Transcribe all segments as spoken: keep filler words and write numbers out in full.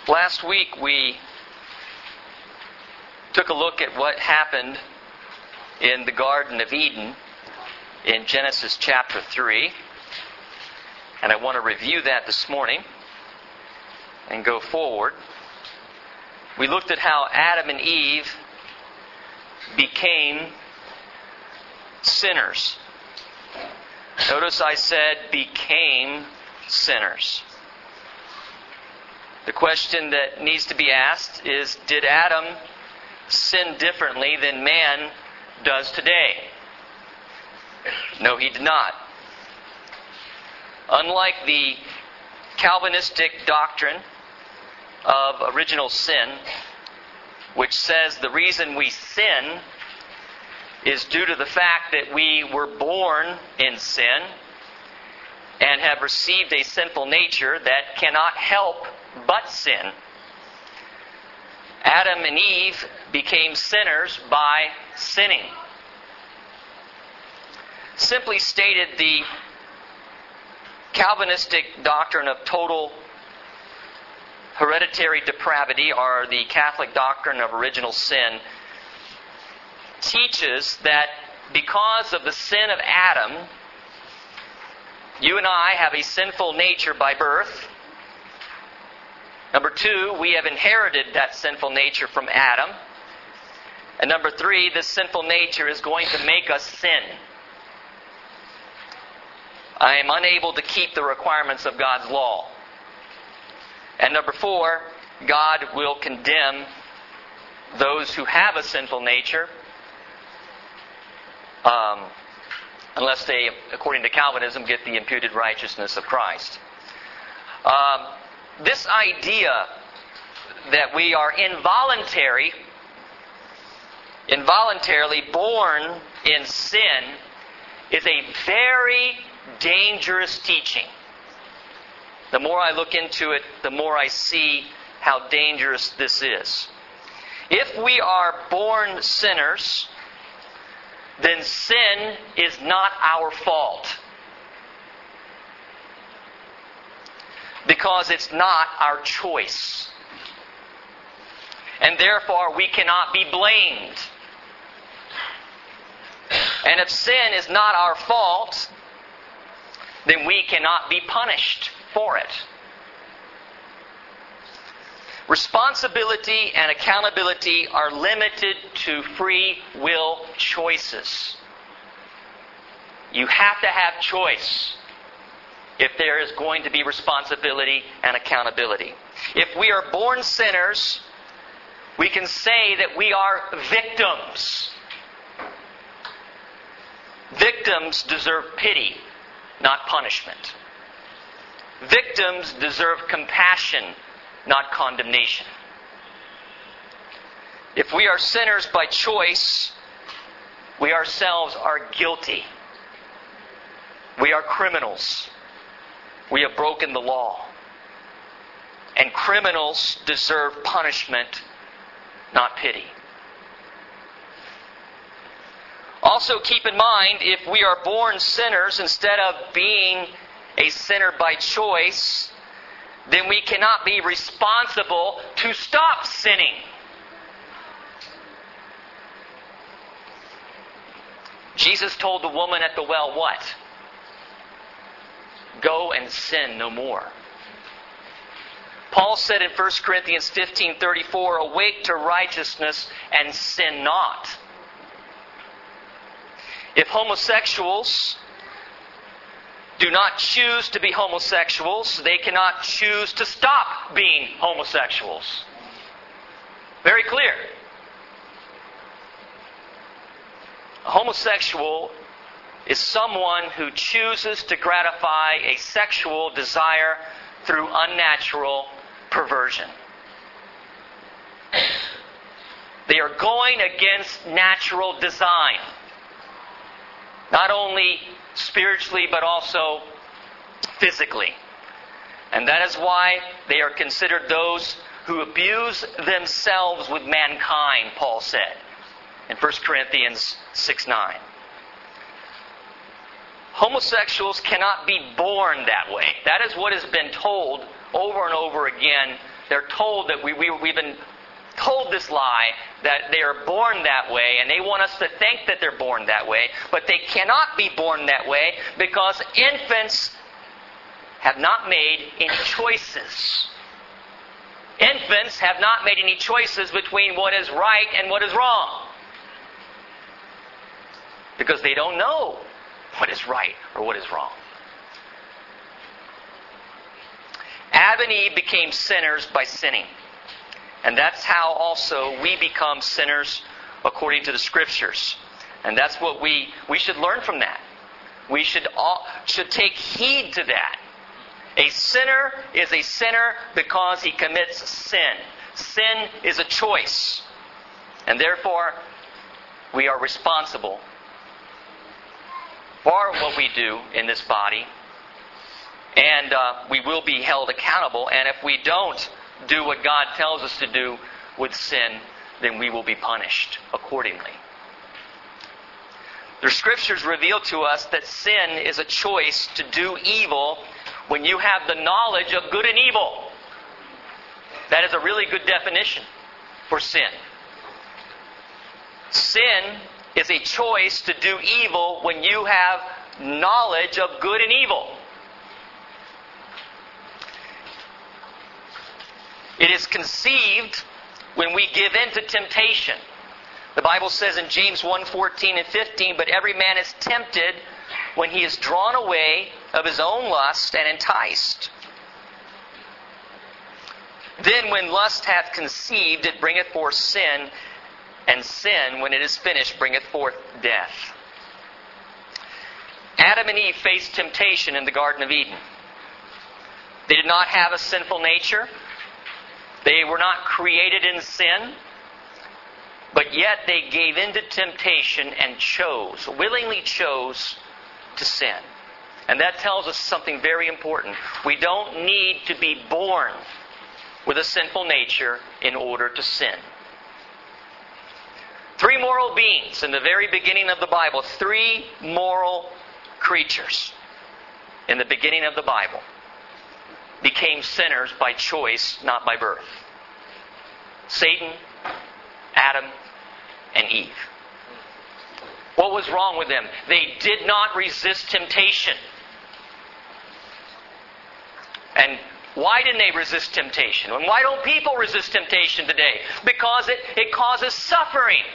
Last week we took a look at what happened in the Garden of Eden in Genesis chapter three. And I want to review that this morning and go forward. We looked at how Adam and Eve became sinners. Notice I said became sinners. The question that needs to be asked is, did Adam sin differently than man does today? No, he did not. Unlike the Calvinistic doctrine of original sin, which says the reason we sin is due to the fact that we were born in sin and have received a sinful nature that cannot help but sin. Adam and Eve became sinners by sinning. Simply stated, the Calvinistic doctrine of total hereditary depravity, or the Catholic doctrine of original sin, teaches that because of the sin of Adam, you and I have a sinful nature by birth. Number two, we have inherited that sinful nature from Adam. And number three, this sinful nature is going to make us sin. I am unable to keep the requirements of God's law. And number four, God will condemn those who have a sinful nature, um, unless they, according to Calvinism, get the imputed righteousness of Christ. Um, this idea that we are involuntary, involuntarily born in sin is a very dangerous teaching. The more I look into it, the more I see how dangerous this is. If we are born sinners, then sin is not our fault, because it's not our choice. And therefore we cannot be blamed. And if sin is not our fault, then we cannot be punished for it. Responsibility and accountability are limited to free will choices. You have to have choice if there is going to be responsibility and accountability. If we are born sinners, we can say that we are victims. Victims deserve pity, not punishment. Victims deserve compassion, not condemnation. If we are sinners by choice, we ourselves are guilty. We are criminals. We have broken the law. And criminals deserve punishment, not pity. Also keep in mind, if we are born sinners instead of being a sinner by choice, then we cannot be responsible to stop sinning. Jesus told the woman at the well what? Go and sin no more. Paul said in First Corinthians fifteen thirty-four, awake to righteousness and sin not. If homosexuals do not choose to be homosexuals, they cannot choose to stop being homosexuals. Very clear. A homosexual is someone who chooses to gratify a sexual desire through unnatural perversion. They are going against natural design. Not only spiritually, but also physically. And that is why they are considered those who abuse themselves with mankind, Paul said in First Corinthians six nine. Homosexuals cannot be born that way. That is what has been told over and over again they're told that we, we, we've been told this lie, that they are born that way, and they want us to think that they're born that way, but they cannot be born that way because infants have not made any choices. Infants have not made any choices between what is right and what is wrong. Because they don't know what is right or what is wrong. Adam and Eve became sinners by sinning. And that's how also we become sinners according to the Scriptures. And that's what we, we should learn from that. We should, all, should take heed to that. A sinner is a sinner because he commits sin. Sin is a choice. And therefore, we are responsible for what we do in this body. And uh, we will be held accountable. And if we don't do what God tells us to do with sin, then we will be punished accordingly. The Scriptures reveal to us that sin is a choice to do evil when you have the knowledge of good and evil. That is a really good definition for sin. Sin is a choice to do evil when you have knowledge of good and evil. It is conceived when we give in to temptation. The Bible says in James one fourteen and fifteen, "But every man is tempted when he is drawn away of his own lust and enticed. Then when lust hath conceived, it bringeth forth sin, and sin, when it is finished, bringeth forth death." Adam and Eve faced temptation in the Garden of Eden. They did not have a sinful nature. They were not created in sin. But yet they gave in to temptation and chose, willingly chose to sin. And that tells us something very important. We don't need to be born with a sinful nature in order to sin. Three moral beings in the very beginning of the Bible. Three moral creatures in the beginning of the Bible became sinners by choice, not by birth. Satan, Adam, and Eve. What was wrong with them? They did not resist temptation. And why didn't they resist temptation? And why don't people resist temptation today? Because it, it causes suffering.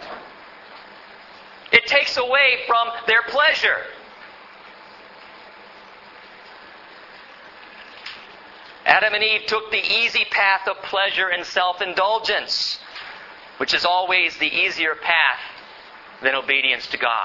It takes away from their pleasure. Adam and Eve took the easy path of pleasure and self-indulgence, which is always the easier path than obedience to God.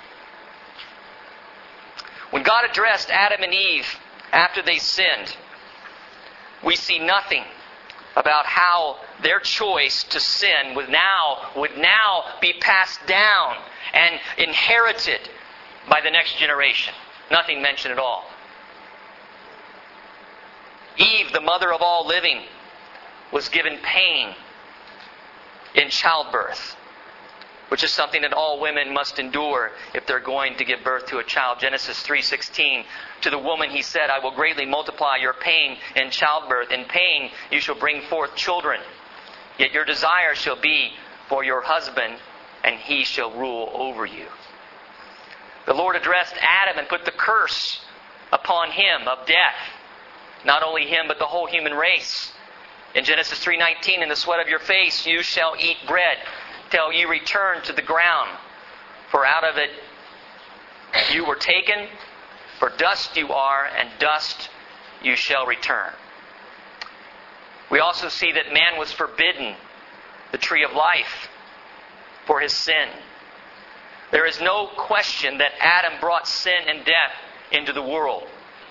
When God addressed Adam and Eve after they sinned, we see nothing about how their choice to sin would now, would now be passed down and inherited by the next generation. Nothing mentioned at all. Eve, the mother of all living, was given pain in childbirth, which is something that all women must endure if they're going to give birth to a child. Genesis three sixteen, "To the woman he said, I will greatly multiply your pain in childbirth. In pain you shall bring forth children. Yet your desire shall be for your husband, and he shall rule over you." The Lord addressed Adam and put the curse upon him of death. Not only him, but the whole human race. In Genesis three nineteen, "In the sweat of your face you shall eat bread, till you return to the ground. For out of it you were taken, for dust you are, and dust you shall return." We also see that man was forbidden the tree of life for his sin. There is no question that Adam brought sin and death into the world.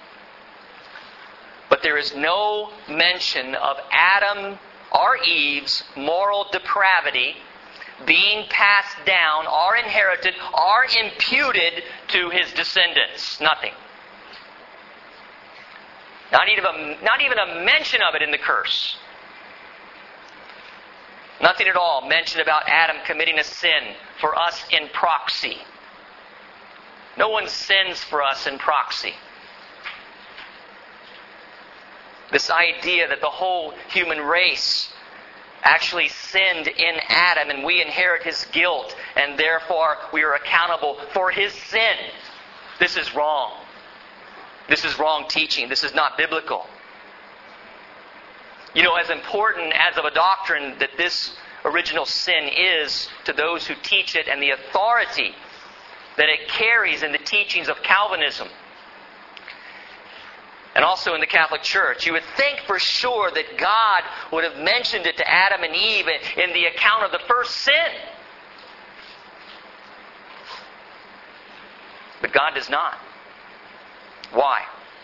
But there is no mention of Adam or Eve's moral depravity being passed down or inherited or imputed to his descendants. Nothing. Not even a, not even a mention of it in the curse. Nothing at all mentioned about Adam committing a sin for us in proxy. No one sins for us in proxy. This idea that the whole human race actually sinned in Adam and we inherit his guilt and therefore we are accountable for his sin. This is wrong. This is wrong teaching. This is not biblical. You know, as important as of a doctrine that this original sin is to those who teach it and the authority that it carries in the teachings of Calvinism and also in the Catholic Church, you would think for sure that God would have mentioned it to Adam and Eve in the account of the first sin. But God does not. Why?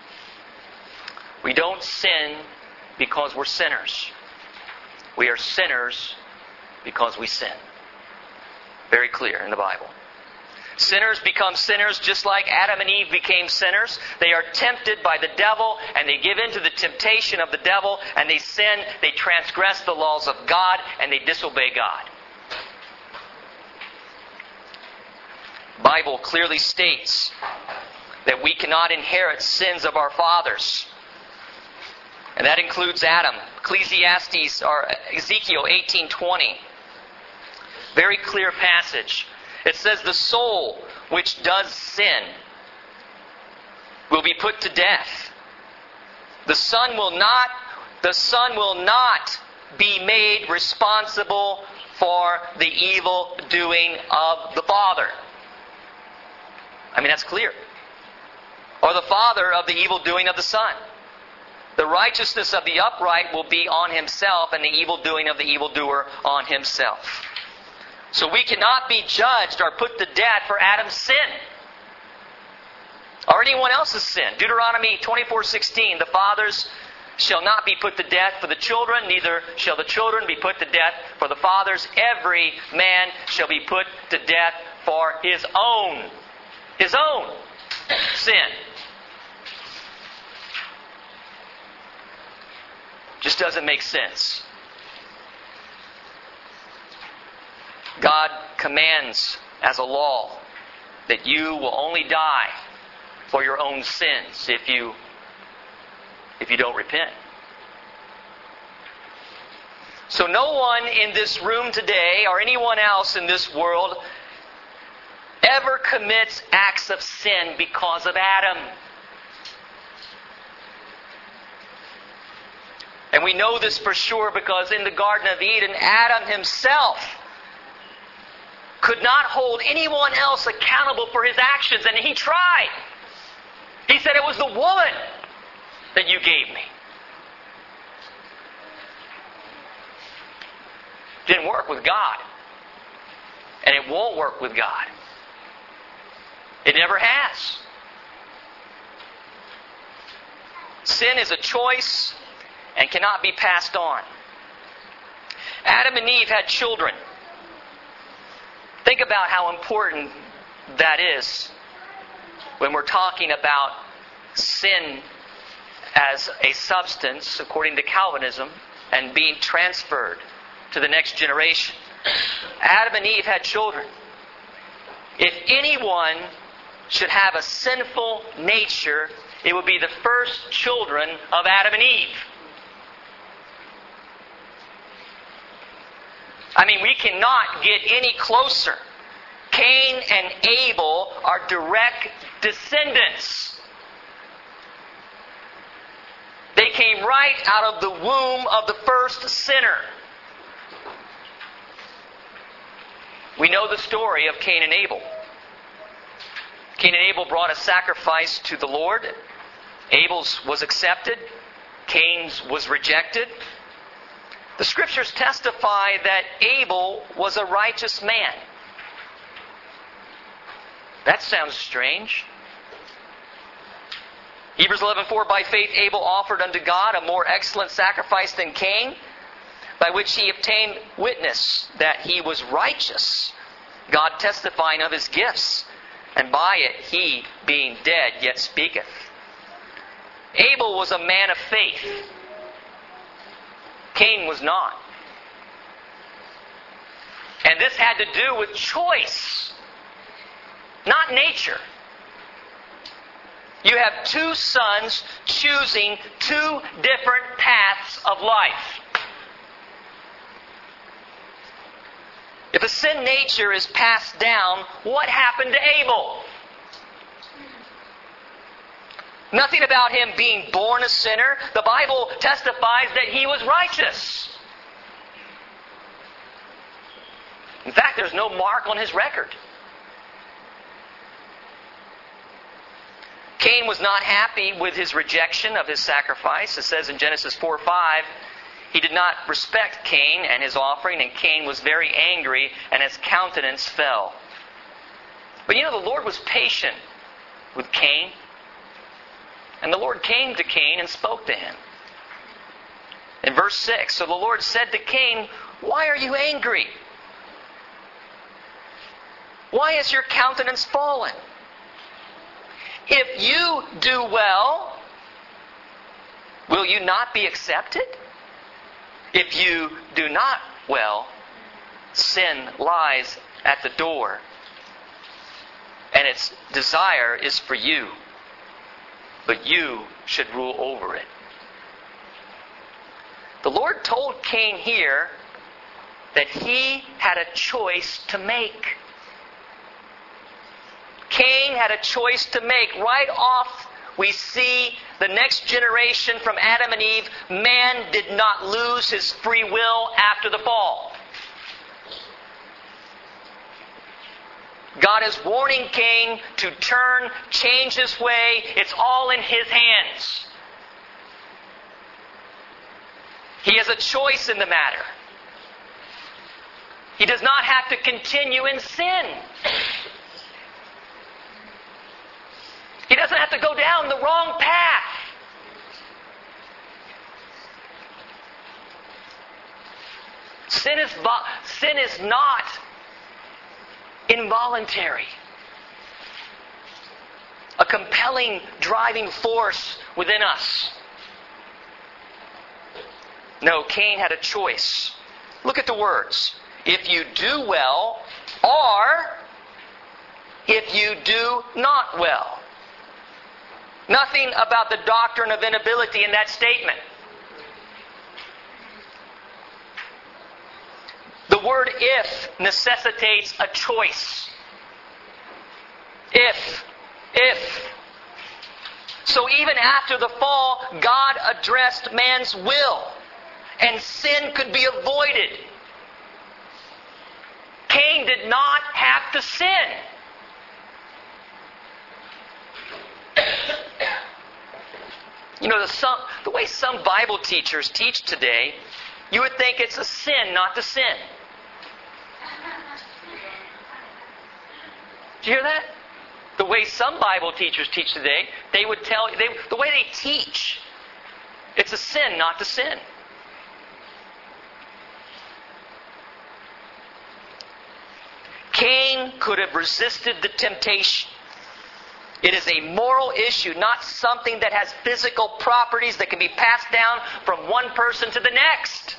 We don't sin because we're sinners. We are sinners because we sin. Very clear in the Bible. Sinners become sinners just like Adam and Eve became sinners. They are tempted by the devil and they give in to the temptation of the devil and they sin, they transgress the laws of God and they disobey God. The Bible clearly states that we cannot inherit sins of our fathers. And that includes Adam. Ecclesiastes or Ezekiel eighteen twenty. Very clear passage. It says, the soul which does sin will be put to death. The son will not, the son will not be made responsible for the evil doing of the father. I mean, that's clear. Or the father of the evil doing of the son. The righteousness of the upright will be on himself, and the evil doing of the evildoer on himself. So we cannot be judged or put to death for Adam's sin or anyone else's sin. Deuteronomy twenty-four sixteen, the fathers shall not be put to death for the children, neither shall the children be put to death for the fathers. Every man shall be put to death for his own, his own sin. Just doesn't make sense. God commands as a law that you will only die for your own sins if you if you don't repent. So no one in this room today or anyone else in this world ever commits acts of sin because of Adam. And we know this for sure because in the Garden of Eden, Adam himself could not hold anyone else accountable for his actions, and he tried. He said, it was the woman that you gave me. Didn't work with God. And it won't work with God. It never has. Sin is a choice and cannot be passed on. Adam and Eve had children. Think about how important that is when we're talking about sin as a substance, according to Calvinism, and being transferred to the next generation. Adam and Eve had children. If anyone should have a sinful nature, it would be the first children of Adam and Eve. I mean, we cannot get any closer. Cain and Abel are direct descendants. They came right out of the womb of the first sinner. We know the story of Cain and Abel. Cain and Abel brought a sacrifice to the Lord. Abel's was accepted. Cain's was rejected. The Scriptures testify that Abel was a righteous man. That sounds strange. Hebrews eleven four, by faith Abel offered unto God a more excellent sacrifice than Cain, by which he obtained witness that he was righteous, God testifying of his gifts, and by it he, being dead, yet speaketh. Abel was a man of faith. Cain was not. And this had to do with choice, not nature. You have two sons choosing two different paths of life. If a sin nature is passed down, what happened to Abel? Nothing about him being born a sinner. The Bible testifies that he was righteous. In fact, there's no mark on his record. Cain was not happy with his rejection of his sacrifice. It says in Genesis four five, he did not respect Cain and his offering, and Cain was very angry, and his countenance fell. But you know, the Lord was patient with Cain. And the Lord came to Cain and spoke to him. In verse six, so the Lord said to Cain, "Why are you angry? Why is your countenance fallen? If you do well, will you not be accepted? If you do not well, sin lies at the door, and its desire is for you, but you should rule over it." The Lord told Cain here that he had a choice to make. Cain had a choice to make. Right off, we see the next generation from Adam and Eve. Man did not lose his free will after the fall. God is warning Cain to turn, change his way. It's all in his hands. He has a choice in the matter. He does not have to continue in sin. He doesn't have to go down the wrong path. Sin is, sin is not involuntary. A compelling driving force within us. No, Cain had a choice. Look at the words. If you do well, or if you do not well. Nothing about the doctrine of inability in that statement. The word if necessitates a choice. If. If. So even after the fall, God addressed man's will, and sin could be avoided. Cain did not have to sin. You know, the, some, the way some Bible teachers teach today, you would think it's a sin not to sin. Did you hear that? The way some Bible teachers teach today, they would tell they, the way they teach, it's a sin not to sin. Cain could have resisted the temptation. It is a moral issue, not something that has physical properties that can be passed down from one person to the next.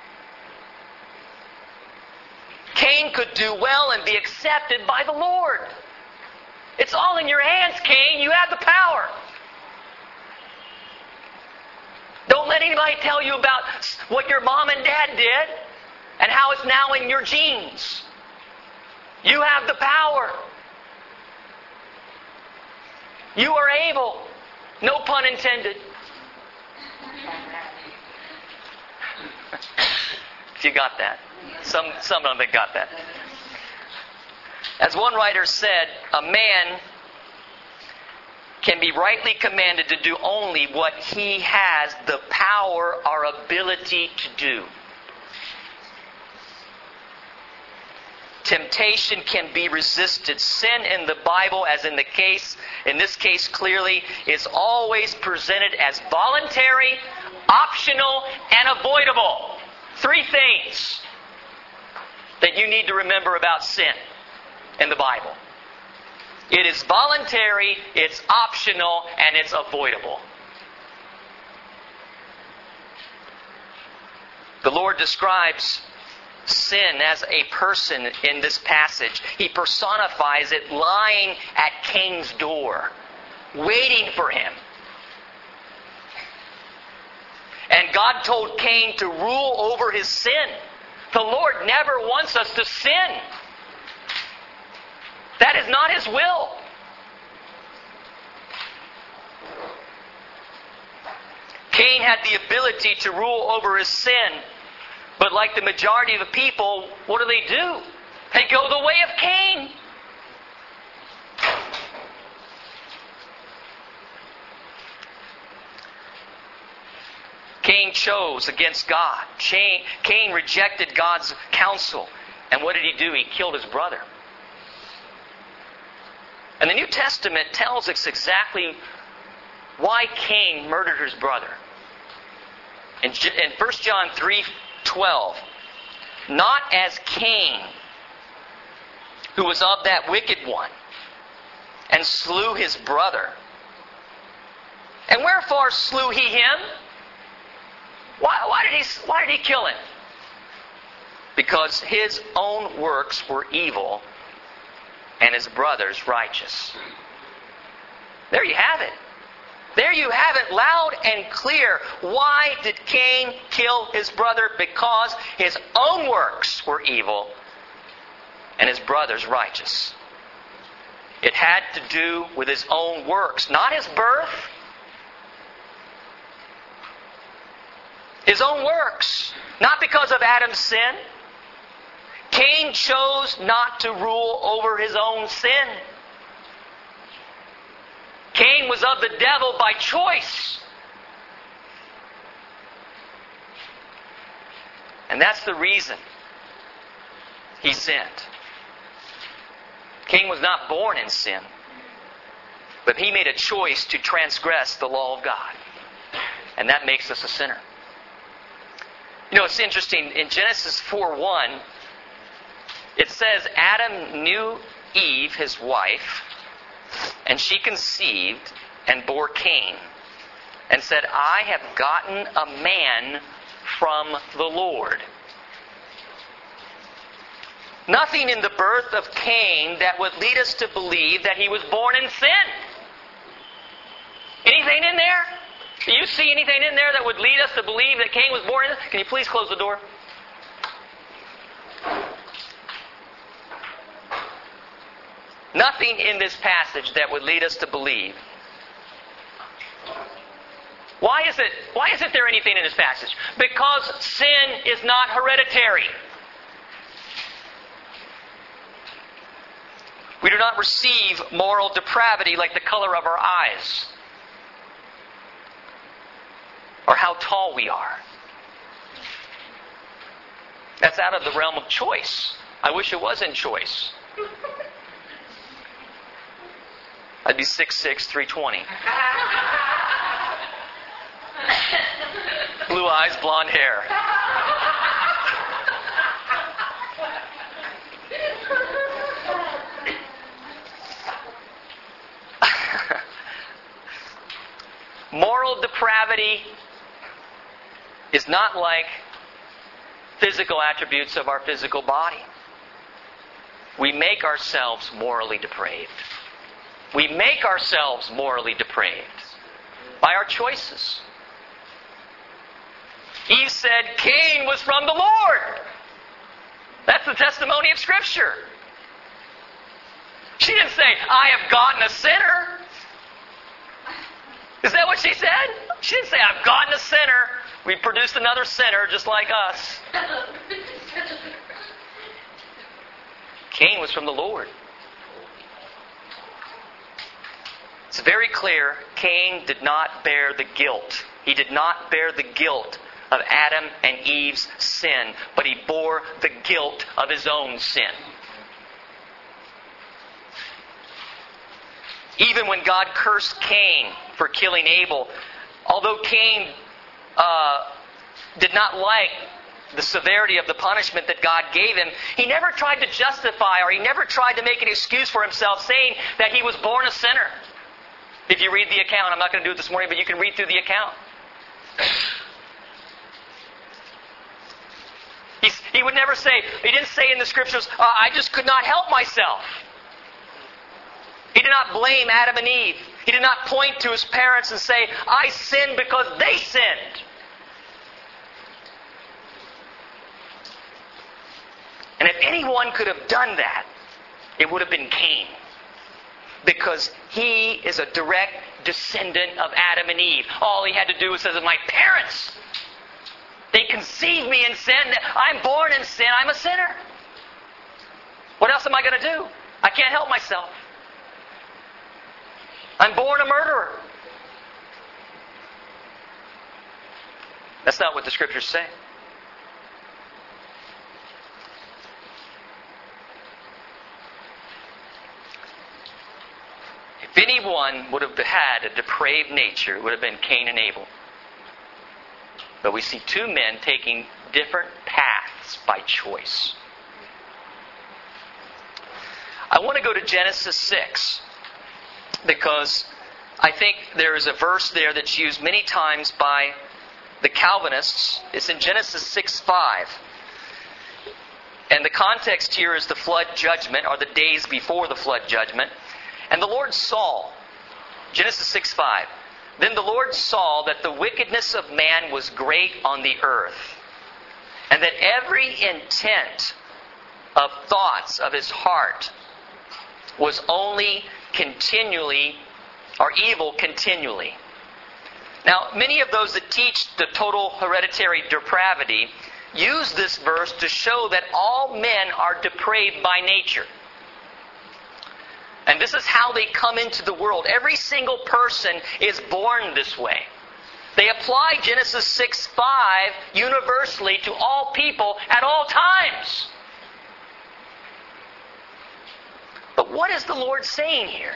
Cain could do well and be accepted by the Lord. It's all in your hands, Cain. You have the power. Don't let anybody tell you about what your mom and dad did and how it's now in your genes. You have the power. You are able. No pun intended. You got that? Some some of them got that. As one writer said, a man can be rightly commanded to do only what he has the power or ability to do. Temptation can be resisted. Sin in the Bible, as in the case, in this case clearly, is always presented as voluntary, optional, and avoidable. Three things that you need to remember about sin in the Bible. It is voluntary, it's optional, and it's avoidable. The Lord describes sin as a person in this passage. He personifies it lying at Cain's door. waiting for him. And God told Cain to rule over his sin. The Lord never wants us to sin. That is not His will. Cain had the ability to rule over his sin. But like the majority of the people, what do they do? They go the way of Cain. Cain chose against God. Cain rejected God's counsel. And what did he do? He killed his brother. And the New Testament tells us exactly why Cain murdered his brother. In First John three twelve, not as Cain, who was of that wicked one, and slew his brother. And wherefore slew he him? Why, why did he, why did he kill him? Because his own works were evil and his brother's righteous. There you have it. There you have it, loud and clear. Why did Cain kill his brother? Because his own works were evil and his brother's righteous. It had to do with his own works, not his birth. His own works. Not because of Adam's sin. Cain chose not to rule over his own sin. Cain was of the devil by choice. And that's the reason he sinned. Cain was not born in sin, but he made a choice to transgress the law of God. And that makes us a sinner. You know, it's interesting. In Genesis four one, it says Adam knew Eve, his wife, and she conceived and bore Cain, and said, I have gotten a man from the Lord. Nothing in the birth of Cain that would lead us to believe that he was born in sin. Anything in there? Do you see anything in there that would lead us to believe that Cain was born in sin? Can you please close the door? Nothing in this passage that would lead us to believe. Why is it? Why isn't there anything in this passage? Because sin is not hereditary. We do not receive moral depravity like the color of our eyes, or how tall we are. That's out of the realm of choice. I wish it was in choice. I'd be six six, three twenty. Blue eyes, blonde hair. Moral depravity is not like physical attributes of our physical body. We make ourselves morally depraved. We make ourselves morally depraved by our choices. Eve said Cain was from the Lord. That's the testimony of Scripture. She didn't say, I have gotten a sinner. Is that what she said? She didn't say, I've gotten a sinner. We produced another sinner just like us. Cain was from the Lord. It's very clear, Cain did not bear the guilt. He did not bear the guilt of Adam and Eve's sin, but he bore the guilt of his own sin. Even when God cursed Cain for killing Abel, although Cain uh, did not like the severity of the punishment that God gave him, he never tried to justify or he never tried to make an excuse for himself, saying that he was born a sinner. If you read the account, I'm not going to do it this morning, but you can read through the account. He's, he would never say, he didn't say in the Scriptures, uh, I just could not help myself. He did not blame Adam and Eve. He did not point to his parents and say, I sinned because they sinned. And if anyone could have done that, it would have been Cain. Because he is a direct descendant of Adam and Eve. All he had to do was say, my parents, they conceived me in sin. I'm born in sin. I'm a sinner. What else am I going to do? I can't help myself. I'm born a murderer. That's not what the Scriptures say. If anyone would have had a depraved nature, it would have been Cain and Abel. But we see two men taking different paths by choice. I want to go to Genesis six because I think there is a verse there that's used many times by the Calvinists. It's in Genesis six five. And the context here is the flood judgment, or the days before the flood judgment. And the Lord saw, Genesis six five, then the Lord saw that the wickedness of man was great on the earth, and that every intent of thoughts of his heart was only continually, or evil continually. Now, many of those that teach the total hereditary depravity use this verse to show that all men are depraved by nature. And this is how they come into the world. Every single person is born this way. They apply Genesis six five universally to all people at all times. But what is the Lord saying here?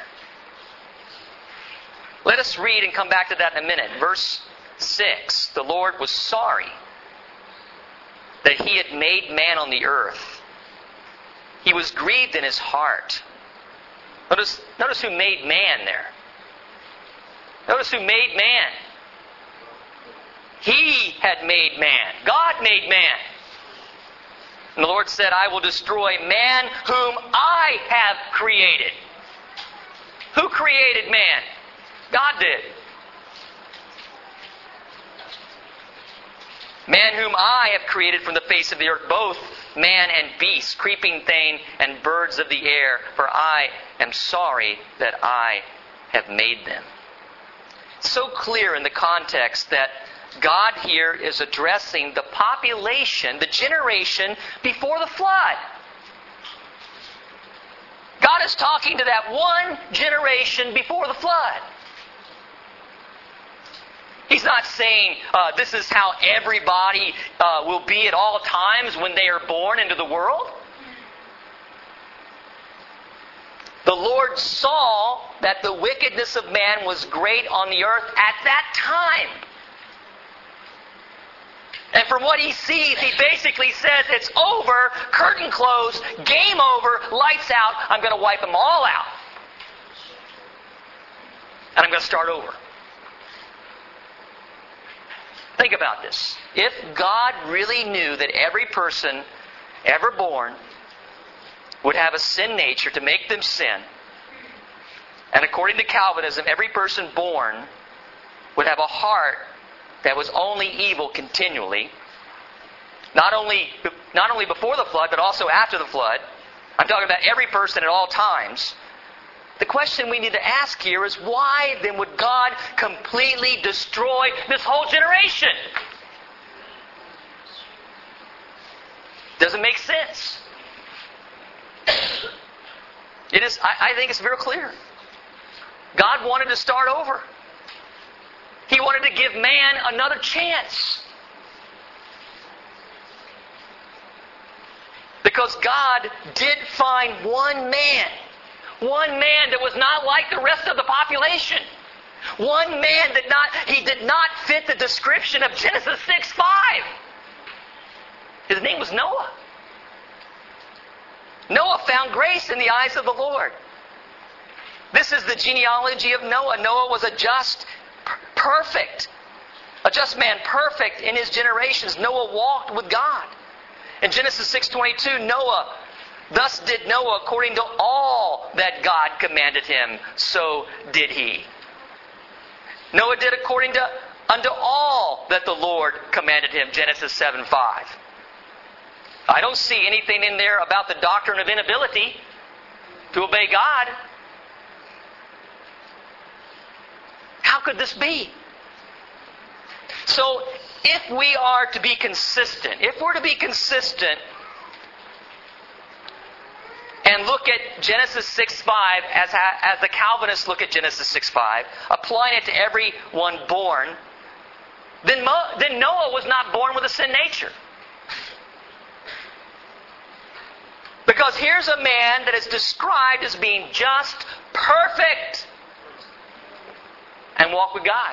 Let us read and come back to that in a minute. Verse six. The Lord was sorry that He had made man on the earth. He was grieved in His heart. Notice, notice who made man there. Notice who made man. He had made man. God made man. And the Lord said, I will destroy man whom I have created. Who created man? God did. Man whom I have created from the face of the earth, both man and beast, creeping thing and birds of the air, for I am sorry that I have made them. It's so clear in the context that God here is addressing the population, the generation before the flood. God is talking to that one generation before the flood. He's not saying uh, this is how everybody uh, will be at all times when they are born into the world. The Lord saw that the wickedness of man was great on the earth at that time. And from what He sees, He basically says, it's over, curtain closed, game over, lights out, I'm going to wipe them all out. And I'm going to start over. Think about this. If God really knew that every person ever born would have a sin nature to make them sin, and according to Calvinism, every person born would have a heart that was only evil continually, not only, not only before the flood, but also after the flood. I'm talking about every person at all times. The question we need to ask here is, why then would God completely destroy this whole generation? Doesn't make sense. It is. I, I think it's very clear. God wanted to start over. He wanted to give man another chance. Because God did find one man. One man that was not like the rest of the population. One man that not he did not fit the description of Genesis six five. His name was Noah. Noah found grace in the eyes of the Lord. This is the genealogy of Noah. Noah was a just, perfect, a just man, perfect in his generations. Noah walked with God. In Genesis six twenty-two, Noah, thus did Noah according to all that God commanded him, so did he. Noah did according to unto all that the Lord commanded him. Genesis seven five. I don't see anything in there about the doctrine of inability to obey God. How could this be? So, if we are to be consistent, if we're to be consistent and look at Genesis six five as, as the Calvinists look at Genesis six five, applying it to everyone born, then, Mo, then Noah was not born with a sin nature. Because here's a man that is described as being just, perfect, and walk with God.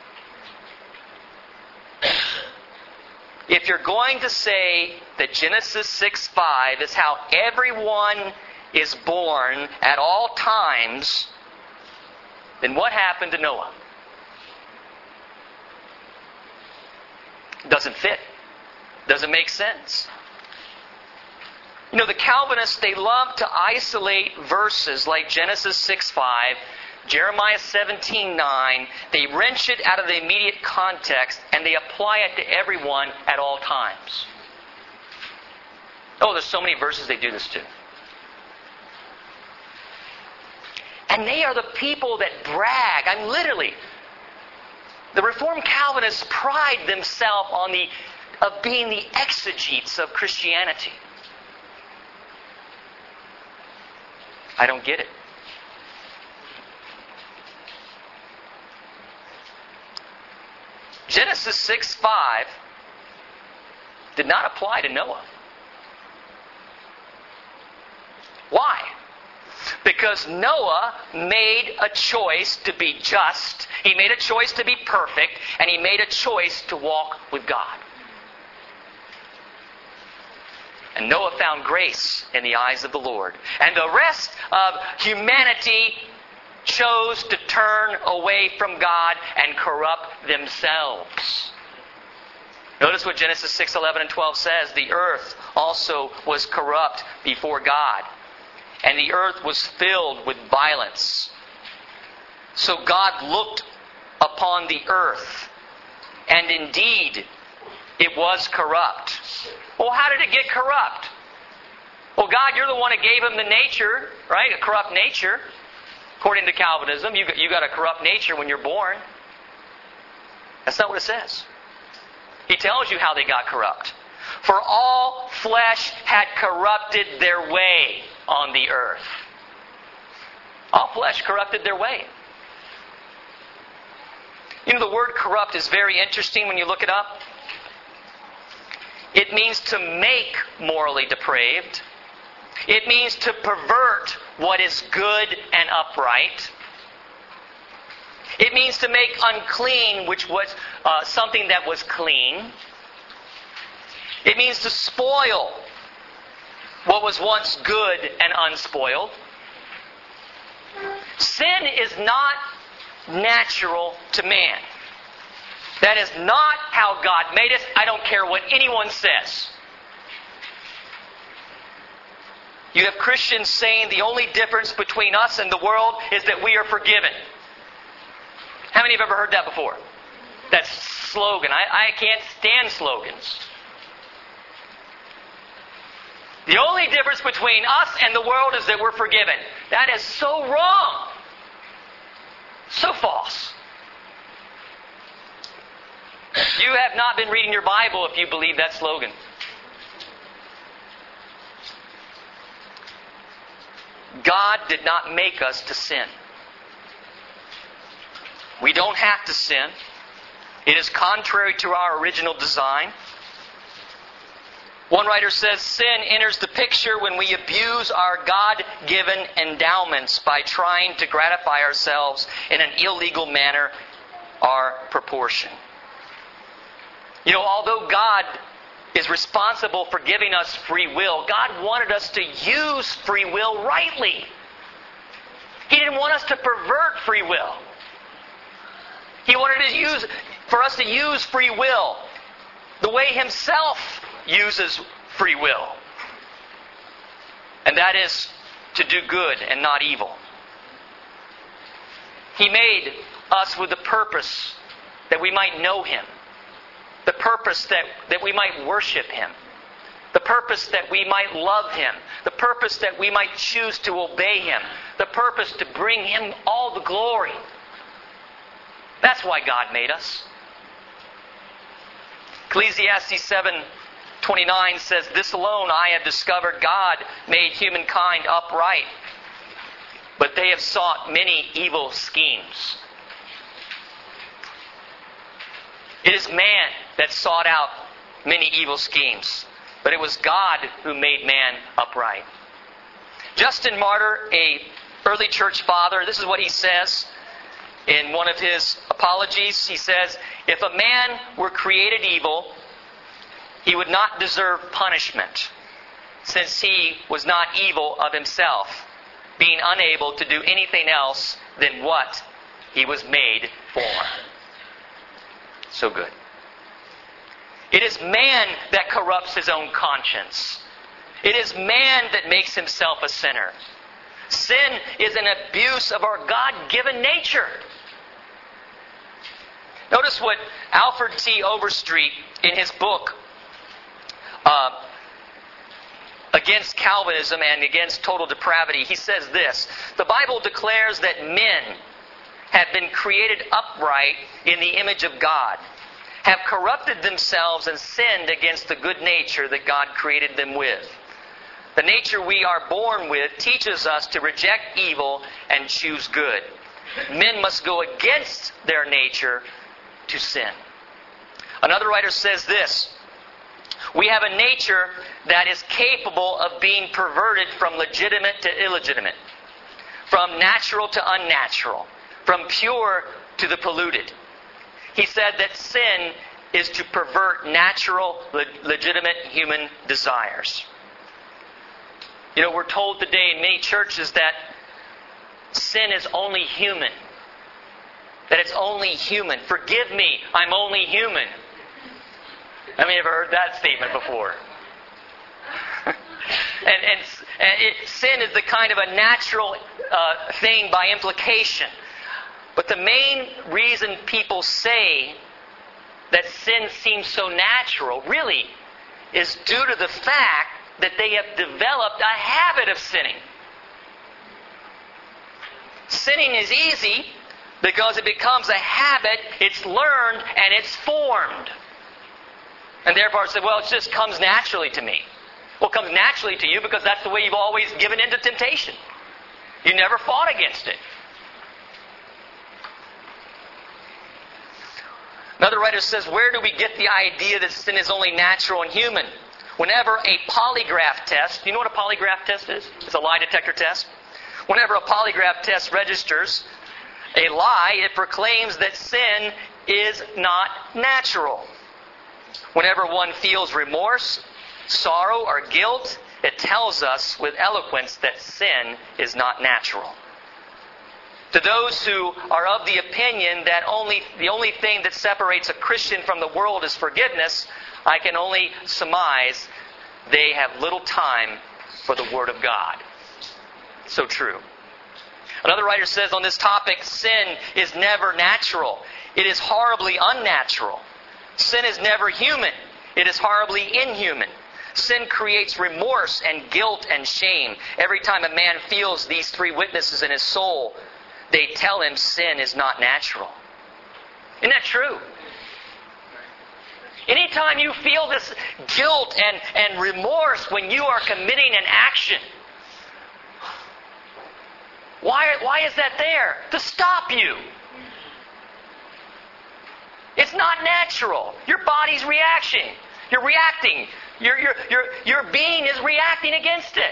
If you're going to say that Genesis six five is how everyone is born at all times, then what happened to Noah? Doesn't fit. Doesn't make sense. You know, the Calvinists, they love to isolate verses like Genesis six five, Jeremiah seventeen nine. They wrench it out of the immediate context and they apply it to everyone at all times. Oh, there's so many verses they do this to. And they are the people that brag. I'm literally... The Reformed Calvinists pride themselves on the of being the exegetes of Christianity. I don't get it. Genesis six five did not apply to Noah. Why? Because Noah made a choice to be just, he made a choice to be perfect, and he made a choice to walk with God. And Noah found grace in the eyes of the Lord. And the rest of humanity chose to turn away from God and corrupt themselves. Notice what Genesis six eleven and twelve says. The earth also was corrupt before God, and the earth was filled with violence. So God looked upon the earth, and indeed it was corrupt. Well, how did it get corrupt? Well, God, you're the one that gave him the nature, right? A corrupt nature. According to Calvinism, you got, you got a corrupt nature when you're born. That's not what it says. He tells you how they got corrupt. For all flesh had corrupted their way on the earth. All flesh corrupted their way. You know, the word corrupt is very interesting when you look it up. It means to make morally depraved. It means to pervert what is good and upright. It means to make unclean which was uh, something that was clean. It means to spoil what was once good and unspoiled. Sin is not natural to man. That is not how God made us. I don't care what anyone says. You have Christians saying the only difference between us and the world is that we are forgiven. How many have ever heard that before? That slogan. I, I can't stand slogans. The only difference between us and the world is that we're forgiven. That is so wrong. So false. You have not been reading your Bible if you believe that slogan. God did not make us to sin. We don't have to sin. It is contrary to our original design. One writer says, sin enters the picture when we abuse our God-given endowments by trying to gratify ourselves in an illegal manner or proportion. You know, although God is responsible for giving us free will, God wanted us to use free will rightly. He didn't want us to pervert free will. He wanted to use, for us to use free will the way Himself uses free will. And that is to do good and not evil. He made us with the purpose that we might know Him. The purpose that, that we might worship Him. The purpose that we might love Him. The purpose that we might choose to obey Him. The purpose to bring Him all the glory. That's why God made us. Ecclesiastes seven twenty-nine says, "This alone I have discovered, God made humankind upright, but they have sought many evil schemes." It is man that sought out many evil schemes, but it was God who made man upright. Justin Martyr, a early church father, this is what he says in one of his apologies. He says, "If a man were created evil, he would not deserve punishment, since he was not evil of himself, being unable to do anything else than what he was made for." So good. It is man that corrupts his own conscience. It is man that makes himself a sinner. Sin is an abuse of our God-given nature. Notice what Alfred T. Overstreet, in his book uh, Against Calvinism and Against Total Depravity, he says this: "The Bible declares that men have been created upright in the image of God, have corrupted themselves and sinned against the good nature that God created them with. The nature we are born with teaches us to reject evil and choose good. Men must go against their nature to sin." Another writer says this: "We have a nature that is capable of being perverted from legitimate to illegitimate, from natural to unnatural, from pure to the polluted." He said that sin is to pervert natural, le- legitimate human desires. You know, we're told today in many churches that sin is only human. That it's only human. Forgive me, I'm only human. I mean, you've heard that statement before. and and, and it, sin is the kind of a natural uh, thing by implication. But the main reason people say that sin seems so natural really is due to the fact that they have developed a habit of sinning. Sinning is easy because it becomes a habit, it's learned, and it's formed. And therefore say, well, it just comes naturally to me. Well, it comes naturally to you because that's the way you've always given in to temptation. You never fought against it. Another writer says, where do we get the idea that sin is only natural and human? Whenever a polygraph test, you know what a polygraph test is? It's a lie detector test. Whenever a polygraph test registers a lie, it proclaims that sin is not natural. Whenever one feels remorse, sorrow, or guilt, it tells us with eloquence that sin is not natural. To those who are of the opinion that only the only thing that separates a Christian from the world is forgiveness, I can only surmise they have little time for the Word of God. So true. Another writer says on this topic, sin is never natural. It is horribly unnatural. Sin is never human. It is horribly inhuman. Sin creates remorse and guilt and shame. Every time a man feels these three witnesses in his soul, they tell him sin is not natural. Isn't that true? Anytime you feel this guilt and, and remorse when you are committing an action, why, why is that there? To stop you. It's not natural. Your body's reaction. You're reacting. Your, your, your, your being is reacting against it.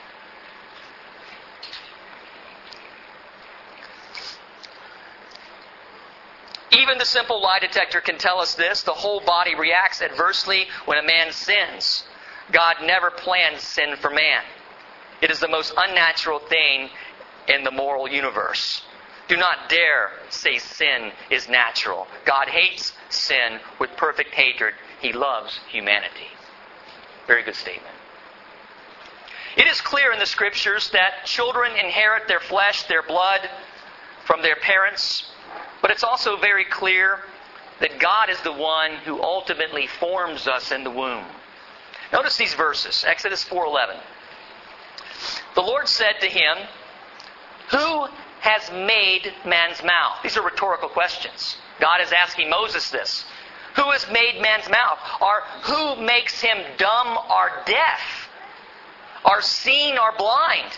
Even the simple lie detector can tell us this. The whole body reacts adversely when a man sins. God never planned sin for man. It is the most unnatural thing in the moral universe. Do not dare say sin is natural. God hates sin with perfect hatred. He loves humanity. Very good statement. It is clear in the Scriptures that children inherit their flesh, their blood, from their parents. But it's also very clear that God is the one who ultimately forms us in the womb. Notice these verses, Exodus four eleven. The Lord said to him, "Who has made man's mouth?" These are rhetorical questions. God is asking Moses this. Who has made man's mouth? Or who makes him dumb or deaf? Or seen or blind?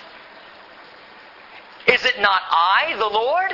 Is it not I, the Lord?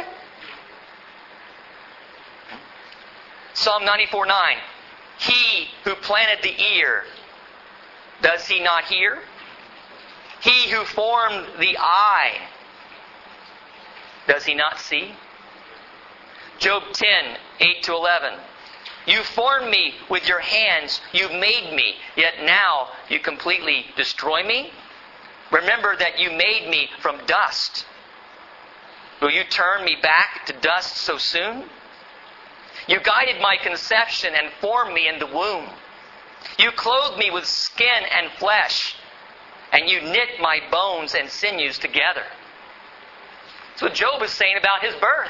Psalm ninety-four nine. He who planted the ear, does he not hear? He who formed the eye, does he not see? Job ten, eight to eleven. You formed me with your hands. You made me. Yet now you completely destroy me. Remember that you made me from dust. Will you turn me back to dust so soon? You guided my conception and formed me in the womb. You clothed me with skin and flesh, and you knit my bones and sinews together. That's what Job is saying about his birth.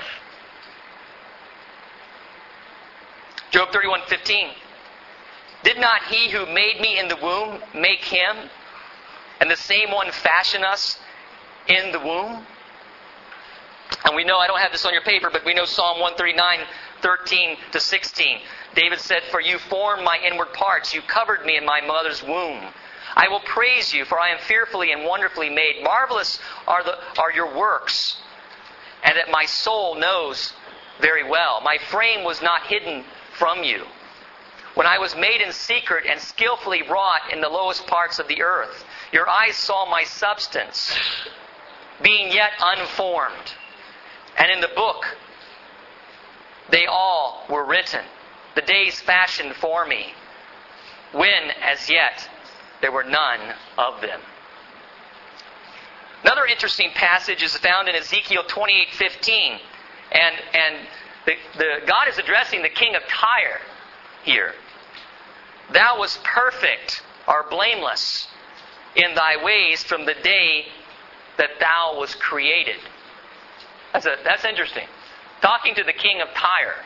Job thirty-one fifteen. Did not he who made me in the womb make him, and the same one fashion us in the womb? And we know, I don't have this on your paper, but we know Psalm one thirty-nine, thirteen to sixteen. David said, "For you formed my inward parts. You covered me in my mother's womb. I will praise you, for I am fearfully and wonderfully made. Marvelous are, the, are your works, and that my soul knows very well. My frame was not hidden from you, when I was made in secret and skillfully wrought in the lowest parts of the earth. Your eyes saw my substance, being yet unformed. And in the book they all were written, the days fashioned for me, when as yet there were none of them." Another interesting passage is found in Ezekiel twenty-eight fifteen. And, and the, the, God is addressing the king of Tyre here. "Thou wast perfect or blameless in thy ways from the day that thou was created." That's, a, that's interesting. Talking to the king of Tyre.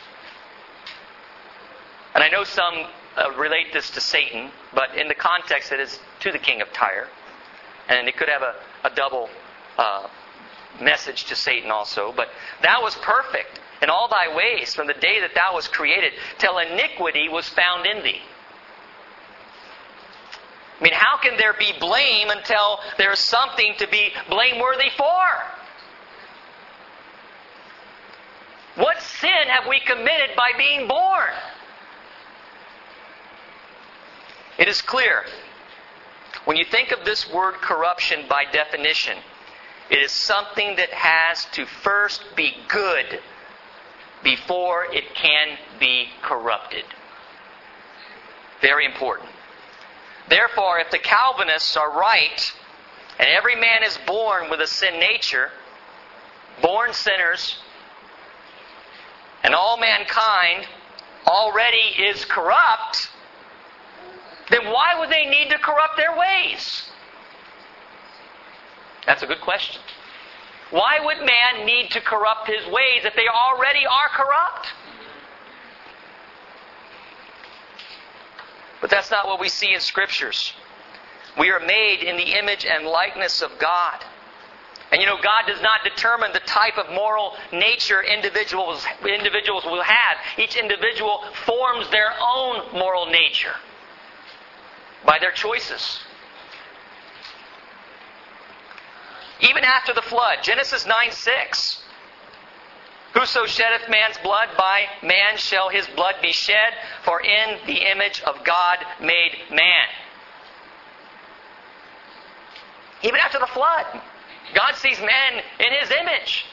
And I know some uh, relate this to Satan, but in the context it is to the king of Tyre. And it could have a, a double uh, message to Satan also. But thou was perfect in all thy ways from the day that thou was created, till iniquity was found in thee. I mean, how can there be blame until there's something to be blameworthy for? What sin have we committed by being born? It is clear. When you think of this word corruption by definition, it is something that has to first be good before it can be corrupted. Very important. Therefore, if the Calvinists are right, and every man is born with a sin nature, born sinners, and all mankind already is corrupt, then why would they need to corrupt their ways? That's a good question. Why would man need to corrupt his ways if they already are corrupt? But that's not what we see in Scriptures. We are made in the image and likeness of God. And you know, God does not determine the type of moral nature individuals, individuals will have. Each individual forms their own moral nature by their choices. Even after the flood, Genesis nine six. "Whoso sheddeth man's blood, by man shall his blood be shed, for in the image of God made man." Even after the flood, God sees man in His image.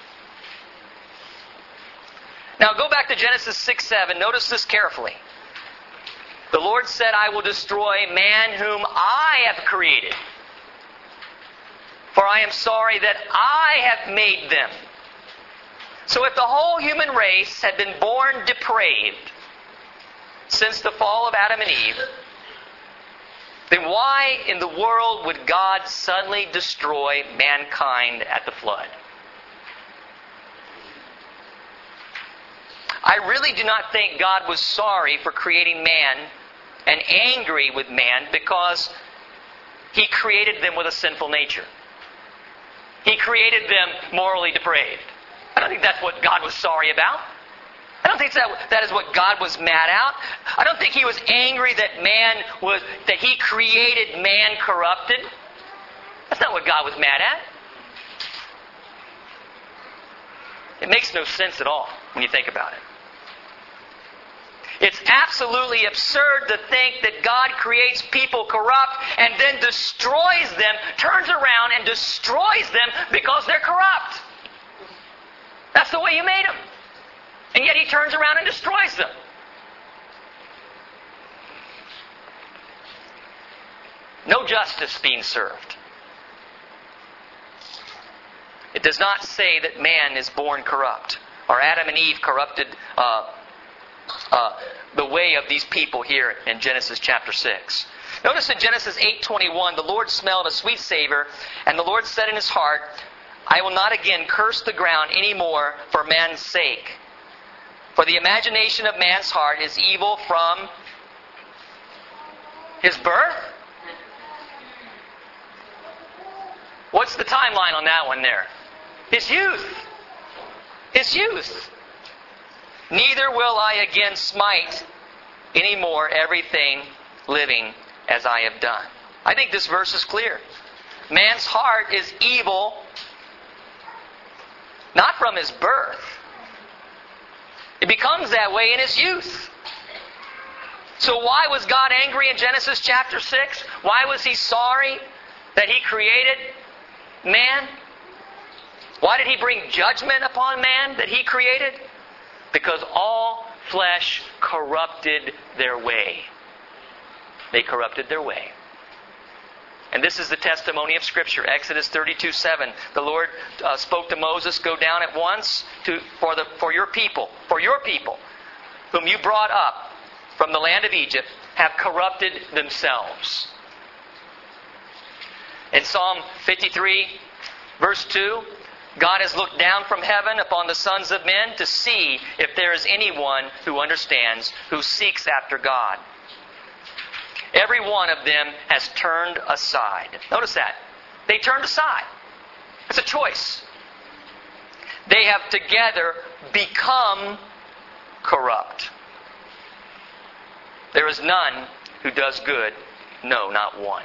Now go back to Genesis six seven. Notice this carefully. "The Lord said, I will destroy man whom I have created. For I am sorry that I have made them." So if the whole human race had been born depraved since the fall of Adam and Eve, then why in the world would God suddenly destroy mankind at the flood? I really do not think God was sorry for creating man and angry with man because He created them with a sinful nature. He created them morally depraved. I don't think that's what God was sorry about. I don't think that that is what God was mad at. I don't think He was angry that man was that He created man corrupted. That's not what God was mad at. It makes no sense at all when you think about it. It's absolutely absurd to think that God creates people corrupt and then destroys them, turns around and destroys them because they're corrupt. That's the way you made them. And yet He turns around and destroys them. No justice being served. It does not say that man is born corrupt, or Adam and Eve corrupted uh, uh, the way of these people here in Genesis chapter six. Notice in Genesis eight twenty-one, the Lord smelled a sweet savor, and the Lord said in His heart, I will not again curse the ground any more for man's sake. For the imagination of man's heart is evil from his birth? What's the timeline on that one there? His youth. His youth. Neither will I again smite any more everything living as I have done. I think this verse is clear. Man's heart is evil, not from his birth. It becomes that way in his youth. So why was God angry in Genesis chapter six? Why was He sorry that He created man? Why did He bring judgment upon man that He created? Because all flesh corrupted their way. They corrupted their way. And this is the testimony of Scripture. Exodus thirty-two seven. The Lord uh, spoke to Moses, go down at once to for the for your people, for your people, whom you brought up from the land of Egypt, have corrupted themselves. In Psalm fifty-three, verse two, God has looked down from heaven upon the sons of men to see if there is anyone who understands, who seeks after God. Every one of them has turned aside. Notice that. They turned aside. It's a choice. They have together become corrupt. There is none who does good, no, not one.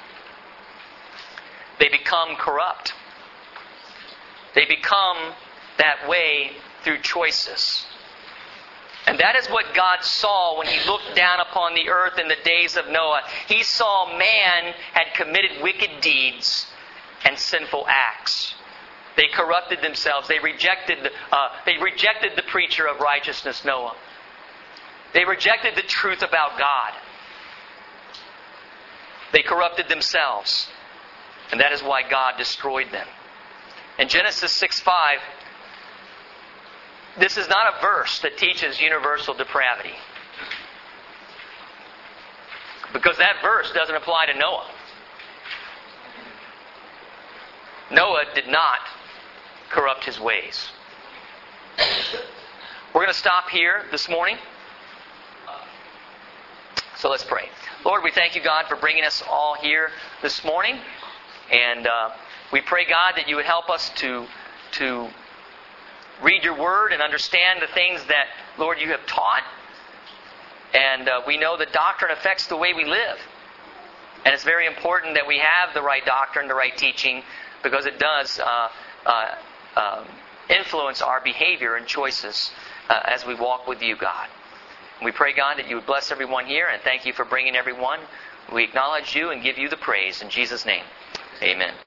They become corrupt. They become that way through choices. And that is what God saw when He looked down upon the earth in the days of Noah. He saw man had committed wicked deeds and sinful acts. They corrupted themselves. They rejected, uh, they rejected the preacher of righteousness, Noah. They rejected the truth about God. They corrupted themselves. And that is why God destroyed them. In Genesis six five, this is not a verse that teaches universal depravity. Because that verse doesn't apply to Noah. Noah did not corrupt his ways. We're going to stop here this morning. So let's pray. Lord, we thank You, God, for bringing us all here this morning. And uh, we pray, God, that You would help us to, to read Your Word and understand the things that, Lord, You have taught. And uh, we know that doctrine affects the way we live. And it's very important that we have the right doctrine, the right teaching, because it does uh, uh, uh, influence our behavior and choices uh, as we walk with You, God. And we pray, God, that You would bless everyone here, and thank You for bringing everyone. We acknowledge You and give You the praise. In Jesus' name, amen.